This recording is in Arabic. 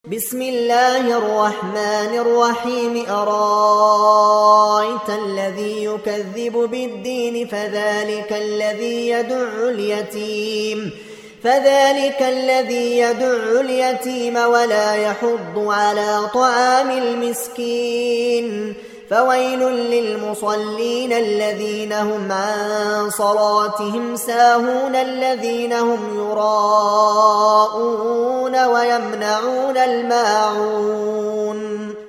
بسم الله الرحمن الرحيم أرأيت الذي يكذب بالدين فذلك الذي يدع اليتيم ولا يحض على طعام المسكين فويل للمصلين الذين هم عن صلاتهم ساهون الذين هم يراءون ويمنعون الماعون